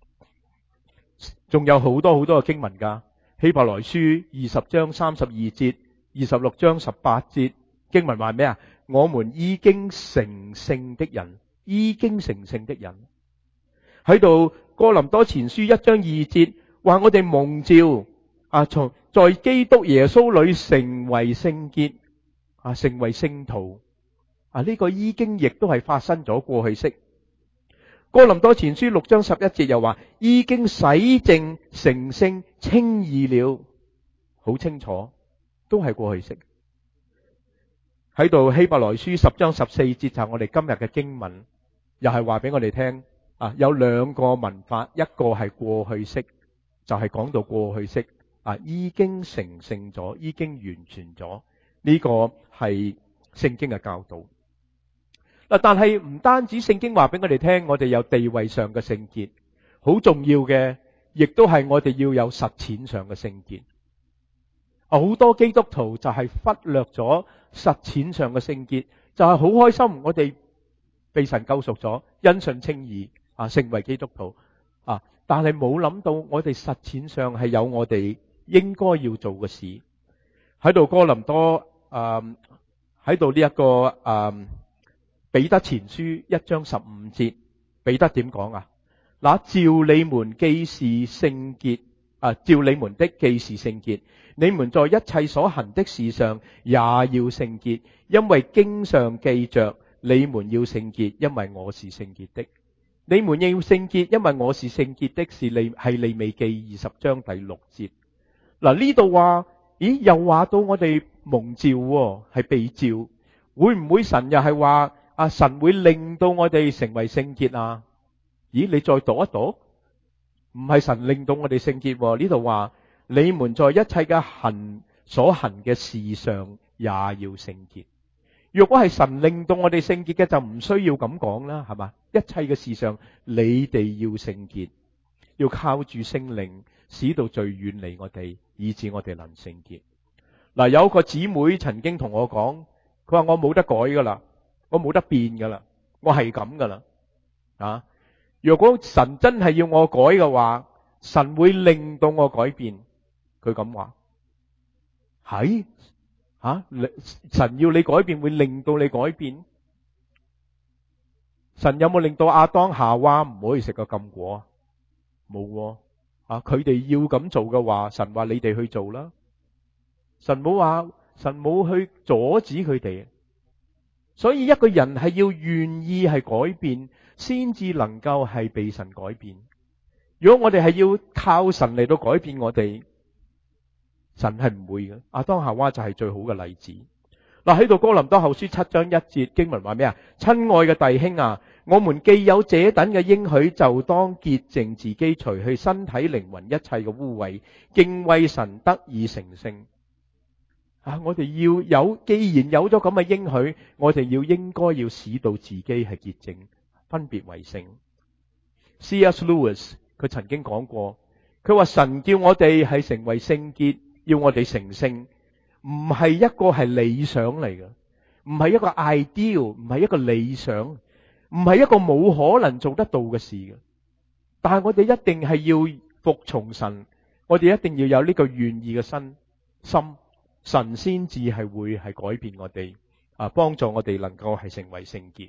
仲有好多好多嘅經文噶，希伯來書20章32節、26章18節經文話咩啊？我們已經成聖的人，已經成聖的人。喺度哥林多前書1章2節話我哋蒙召從在基督耶穌裏成為聖潔成為聖徒。呢個已經亦都係發生咗過去式。哥林多前書6章11節又話已經洗淨成聖稱義了，好清楚，都係過去式。喺度希伯來書10章14節就係我哋今日嘅經文，又係話俾我哋聽有兩個文法，一個係過去式，就係講到過去式已經成聖咗，已經完全咗。呢個係聖經嘅教導。但係唔單止聖經話俾我哋聽，我哋有地位上嘅聖潔，好重要嘅，亦都係我哋要有實踐上嘅聖潔。好多基督徒就係忽略咗實踐上嘅聖潔，就係好開心，我哋被神救贖咗，因信稱義成為基督徒但係冇諗到我哋實踐上係有我哋應該要做嘅事。喺度哥林多喺度呢一個彼得前書1章15節，彼得點講啊？那召你們既是聖潔召你們的既是聖潔，你們在一切所行的事上也要聖潔，因為經上記着你們要聖潔，因為我是聖潔的。你們要聖潔，因為我是聖潔的，係利未記20章第6節。 嗱，呢度話，咦，又話到我哋蒙召喎，係被召，會唔會神又係話神會令到我哋成為聖潔啊？咦，你再讀一讀，唔係神令到我哋聖潔喎，呢度話你們在一切嘅所行嘅事上也要聖潔。若果係神令到我哋聖潔嘅，就唔需要咁講啦，係嘛？一切嘅事上你哋要聖潔，要靠住聖靈使到罪遠離我哋，以致我哋能聖潔。嗱，有個姊妹曾經同我講，佢話我冇得改噶啦，我冇得變噶啦，我係咁噶啦。啊，若果神真係要我改嘅話，神會令到我改變。佢咁話，係神要你改變，會令到你改變。神有冇令到亞當夏娃唔可以食個禁果？冇喎。佢哋要咁做嘅話，神話你哋去做啦。神冇去阻止佢哋。所以一個人係要願意係改變，先至能夠係被神改變。如果我哋係要靠神嚟到改變我哋，神係唔會嘅。亞當夏娃就係最好嘅例子。嗱，喺度哥林多後書7章1節經文話咩啊？親愛嘅弟兄啊，我們既有這等嘅應許，就當潔淨自己，除去身體靈魂一切嘅污穢，敬畏神，得以成聖。我哋要有，既然有咗咁嘅應許，我哋應該要使到自己係潔淨，分別為聖。C.S. Lewis 佢曾經講過，佢話神叫我哋係成為聖潔，要我哋成聖，唔係一個係理想嚟嘅，唔係一個 ideal，唔係一個理想，唔係一個冇可能做得到嘅事嘅。但係我哋一定係要服從神，我哋一定要有呢個願意嘅心，神先至係會係改變我哋，幫助我哋能夠係成為聖潔。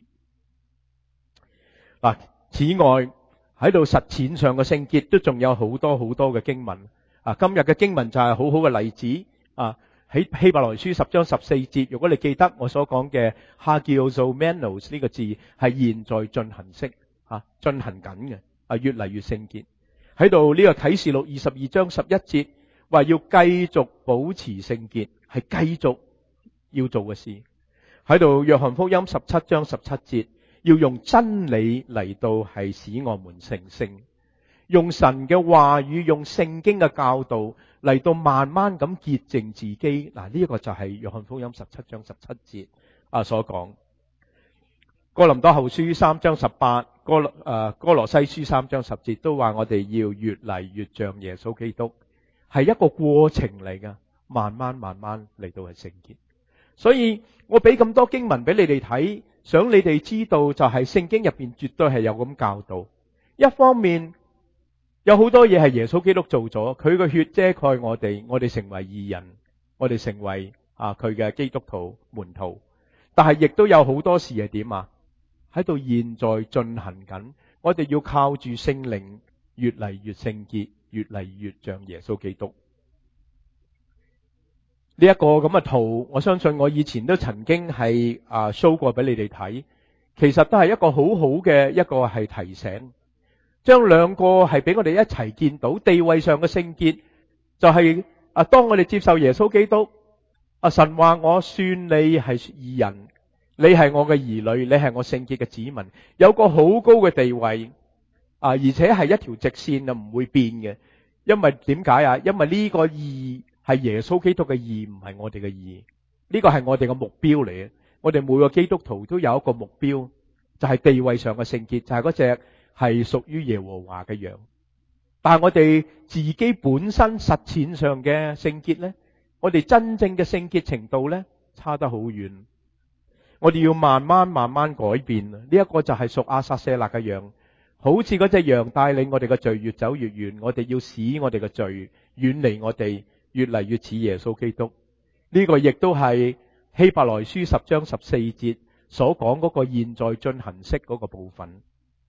嗱，此外喺度實踐上嘅聖潔都仲有好多好多嘅經文。今日嘅經文就係好好嘅例子。喺希伯來書10章14節，如果你記得我所講嘅 hagiosmenos 呢個字係現在進行式，進行緊嘅，越嚟越聖潔。喺度呢個啟示錄22章11節話要繼續保持聖潔，係繼續要做嘅事。喺度約翰福音17章17節要用真理嚟到係使我們成聖，用神嘅話語，用聖經嘅教導嚟到慢慢咁潔淨自己。嗱，呢個就係約翰福音17章17節所講。哥林多後書3章18，哥羅西書3章10節都話我哋要越嚟越像耶穌基督，係一個過程嚟噶，慢慢嚟到係聖潔。所以我俾咁多經文俾你哋睇，想你哋知道就係聖經入邊絕對係有咁教導。一方面有好多嘢係耶穌基督做咗，佢個血遮蓋我哋成為義人，我哋成為佢嘅基督徒門徒。但係亦都有好多事係點啊？喺度現在進行緊，我哋要靠住聖靈越嚟越聖潔，越嚟越像耶穌基督。呢一個咁嘅圖，我相信我以前都曾經係show 過俾你哋睇，其實都係一個好好嘅一個係提醒，將兩個係俾我哋一齊見到地位上嘅聖潔，就係當我哋接受耶穌基督，神話我算你係義人，你係我嘅兒女，你係我聖潔嘅子民，有個好高嘅地位，而且係一條直線唔會變嘅。因為點解啊？因為呢個義係耶穌基督嘅義，唔係我哋嘅義。呢個係我哋嘅目標嚟嘅。我哋每個基督徒都有一個目標，就係地位上嘅聖潔，就係嗰隻係屬於耶和華嘅羊。但係我哋自己本身實踐上嘅聖潔呢，我哋真正嘅聖潔程度呢，差得好遠。我哋要慢慢改變。呢一個就係屬亞撒舍勒嘅羊，好似嗰隻羊帶領我哋嘅罪越走越遠。我哋要使我哋嘅罪遠離我哋，越嚟越似耶穌基督。呢個亦都係希伯來書10章14節所講嗰個現在進行式嗰個部分。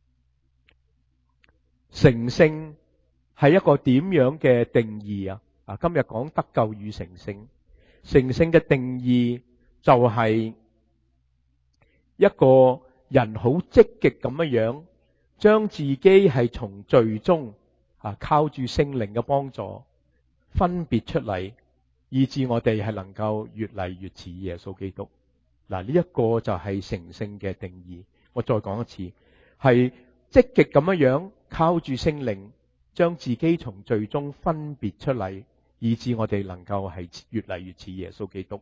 成聖係一個點樣嘅定義啊？今日講得救與成聖。成聖嘅定義就係一個人好積極咁樣將自己係從罪中靠住聖靈嘅幫助分別出嚟，以致我哋係能夠越嚟越似耶穌基督。嗱，呢一個就係成聖嘅定義。我再講一次，係積極咁樣靠住聖靈，將自己從罪中分別出嚟，以致我哋能夠係越嚟越似耶穌基督。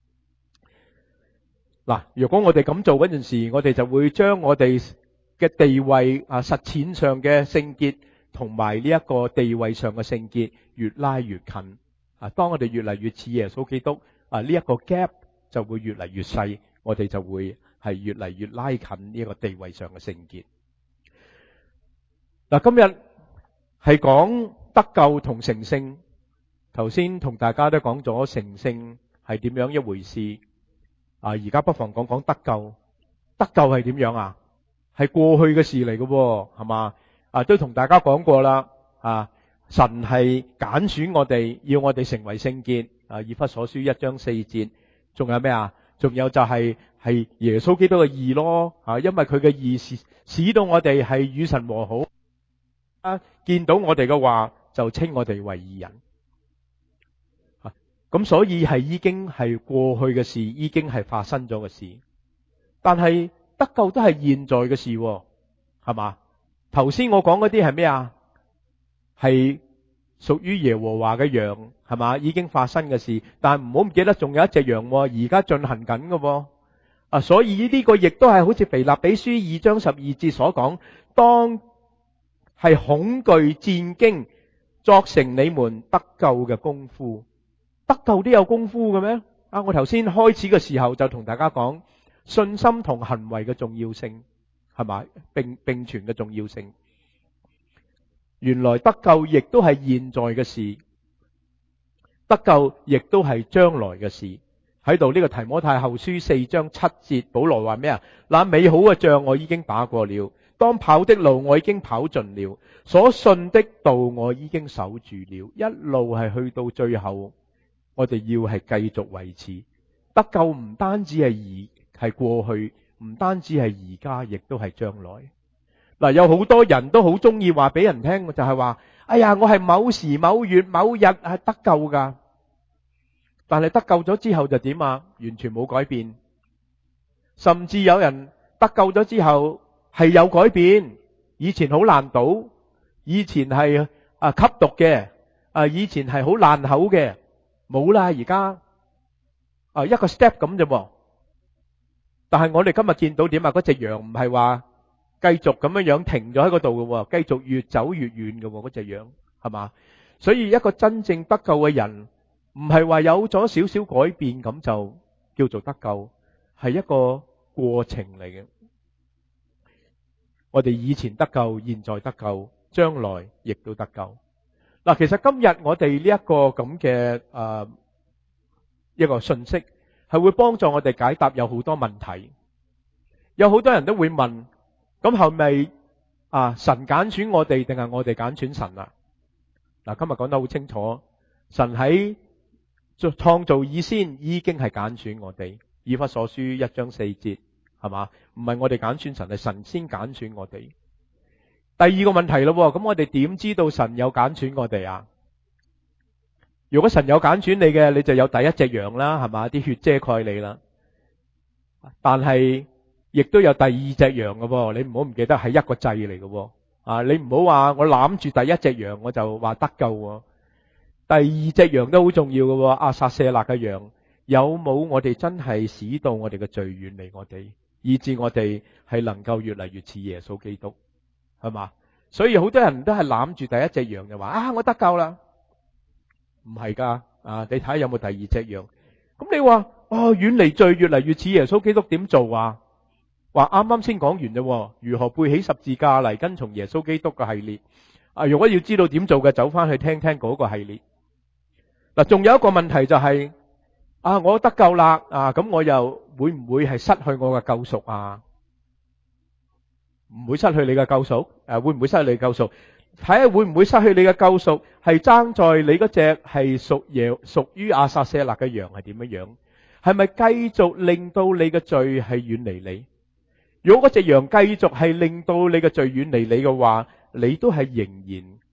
嗱，如果我哋咁做嗰陣時，我哋就會將我哋嘅地位實踐上嘅聖潔同埋呢一個地位上嘅聖潔越拉越近。當我哋越嚟越似耶穌基督，呢一個 gap 就會越嚟越細，我哋就會係越嚟越拉近呢一個地位上嘅聖潔。嗱，今日係講得救同成聖。頭先同大家都講咗成聖係點樣一回事。而家不妨講講得救。得救係點樣啊？係過去嘅事嚟嘅，係嘛？都同大家講過啦。神係揀選我哋，要我哋成為聖潔。以弗所書1章4節。仲有咩啊？仲有就係耶穌基督嘅義咯。因為佢嘅義使到我哋係與神和好。見到我哋嘅話，就稱我哋為義人。咁所以係已經係過去嘅事，已經係發生咗嘅事。但係得救都係現在嘅事，係嘛？頭先我講嗰啲係咩啊？係屬於耶和華嘅羊，係嘛？已經發生嘅事。但係唔好唔記得，仲有一隻羊，而家進行緊嘅。所以呢個亦都係好似腓立比書2章12節所講，當係恐懼戰驚，作成你們得救嘅功夫。得救都有功夫嘅咩？我頭先開始嘅時候就同大家講信心同行為嘅重要性，係咪並存嘅重要性？原來得救亦都係現在嘅事，得救亦都係將來嘅事。喺度呢個提摩太後書4章7節，保羅話咩啊？那美好嘅仗我已經打過了，當跑的路我已經跑盡了，所信的道我已經守住了。一路係去到最後，我哋要係繼續維持得救，唔單止係過去，唔單止係而家，亦都係將來。有好多人都好中意話俾人聽，就係話：哎呀，我係某時某月某日係得救噶。但係得救咗之後就點啊？完全冇改變。甚至有人得救咗之後係有改變，以前好爛賭，以前係吸毒嘅，以前係好爛口嘅。冇啦，而家一個 step 咁啫。但係我哋今日見到點啊？嗰隻羊唔係話繼續咁樣停咗喺嗰度嘅，繼續越走越遠嘅嗰隻羊，係嘛？所以一個真正得救嘅人，唔係話有咗少少改變咁就叫做得救，係一個過程嚟嘅。我哋以前得救，現在得救，將來亦都得救。嗱，其實今日我哋呢一個咁嘅一個信息，係會幫助我哋解答有好多問題。有好多人都會問：咁係咪神揀選我哋，定係我哋揀選神啊？嗱，今日講得好清楚，神喺創造以先已經係揀選我哋。以弗所書1章4節，係嘛？唔係我哋揀選神，係神先揀選我哋。第二個問題咯，咁我哋點知道神有揀選我哋啊？如果神有揀選你嘅，你就有第一隻羊啦，係嘛？啲血遮蓋你啦。但係亦都有第二隻羊嘅，你唔好唔記得係一個祭嚟嘅。你唔好話我攬住第一隻羊我就話得救。第二隻羊都好重要嘅，阿撒舍勒嘅羊，有冇我哋真係使到我哋嘅罪遠離我哋，以致我哋係能夠越嚟越似耶穌基督，係嘛？所以好多人都係攬住第一隻羊就話我得救啦，唔係噶。你睇下有冇第二隻羊？咁你話遠離罪越嚟越似耶穌基督點做啊？話啱啱先講完啫，如何背起十字架嚟跟從耶穌基督嘅系列。如果要知道點做嘅，走翻去聽聽嗰個系列。嗱，仲有一個問題就係我得救啦，咁我又會唔會係失去我嘅救贖啊？唔會失去你嘅救贖，會唔會失去你嘅救贖？睇下會唔會失去你嘅救贖，係爭在你嗰隻係屬於阿撒舍勒嘅羊係點樣樣？係咪繼續令到你嘅罪係遠離你？如果嗰隻羊繼續係令到你嘅罪遠離你嘅話，你都係仍然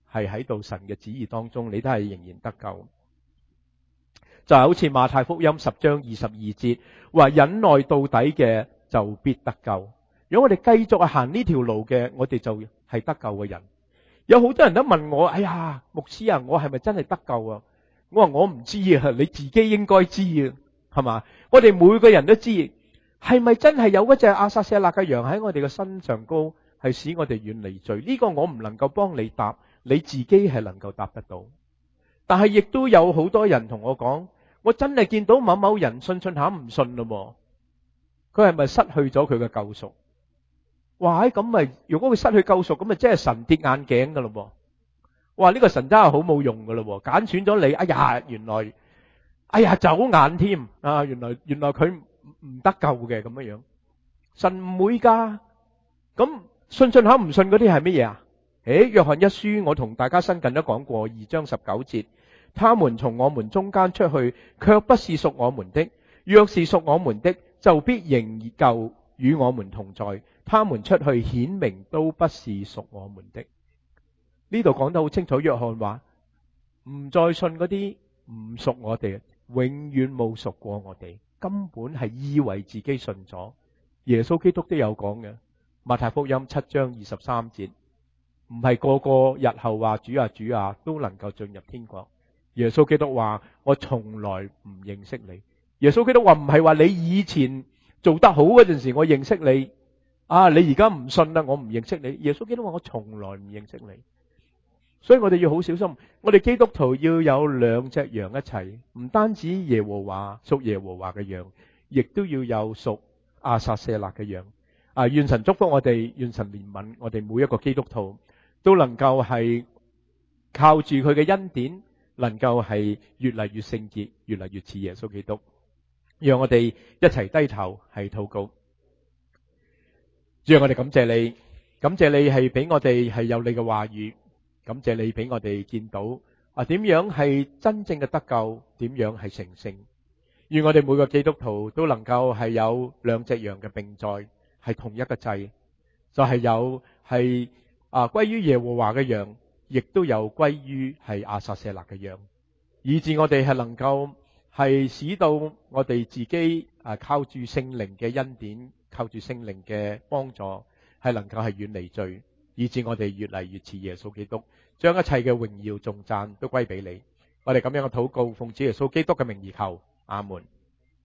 係喺度神嘅旨意當中，你都係仍然得救。就係好似馬太福音10章22節話，忍耐到底嘅就必得救。如果我哋繼續行呢條路嘅，我哋就係得救嘅人。有好多人都問我，哎呀，牧師啊，我係咪真係得救啊？我話我唔知啊，你自己應該知啊，係嘛？我哋每個人都知，係咪真係有嗰隻亞撒舍勒嘅羊喺我哋嘅身上高，係使我哋遠離罪？呢個我唔能夠幫你答，你自己係能夠答得到。但係亦都有好多人同我講，我真係見到某某人信下唔信咯，佢係咪失去咗佢嘅救贖？哇！咁咪如果佢失去救贖，咁咪即係神跌眼鏡噶咯？哇！呢個神真係好冇用噶咯，揀選咗你，哎呀走眼添啊！原來佢唔得救嘅咁樣樣，神唔會噶。咁信下唔信嗰啲係乜嘢啊？約翰一書我同大家新近都講過2章19節，他們從我們中間出去，卻不是屬我們的；若是屬我們的，就必仍舊與我們同在。他們出去顯明都不是屬我們的。呢度講得好清楚，約翰話唔再信嗰啲唔屬我哋，永遠冇屬過我哋，根本係以為自己信咗。耶穌基督都有講嘅，馬太福音7章23節，唔係個個日後話主啊主啊都能夠進入天國。耶穌基督話我從來唔認識你。耶穌基督話唔係話你以前做得好嗰陣時我認識你啊，你而家唔信啦，我唔認識你。耶穌基督話我從來唔認識你。所以我哋要好小心，我哋基督徒要有兩隻羊一齊，唔單止耶和華屬耶和華嘅羊，亦都要有屬亞撒舍勒嘅羊。願神祝福我哋，願神憐憫我哋每一個基督徒，都能夠係靠住佢嘅恩典，能夠係越嚟越聖潔，越嚟越似耶穌基督。讓我哋一齊低頭係禱告。主啊，我哋感謝你，感謝你係俾我哋係有你嘅話語。感謝你俾我哋見到點樣係真正嘅得救，點樣係成聖。願我哋每個基督徒都能夠係有兩隻羊嘅並在，係同一個祭，就係有係歸於耶和華嘅羊，亦都有歸於係亞撒舍勒嘅羊，以致我哋係能夠係使到我哋自己靠住聖靈嘅恩典，靠住聖靈嘅幫助，係能夠係遠離罪，以致我哋越嚟越似耶穌基督，將一切嘅榮耀頌讚都歸俾你。我哋咁樣嘅禱告，奉主耶穌基督嘅名而求，阿門。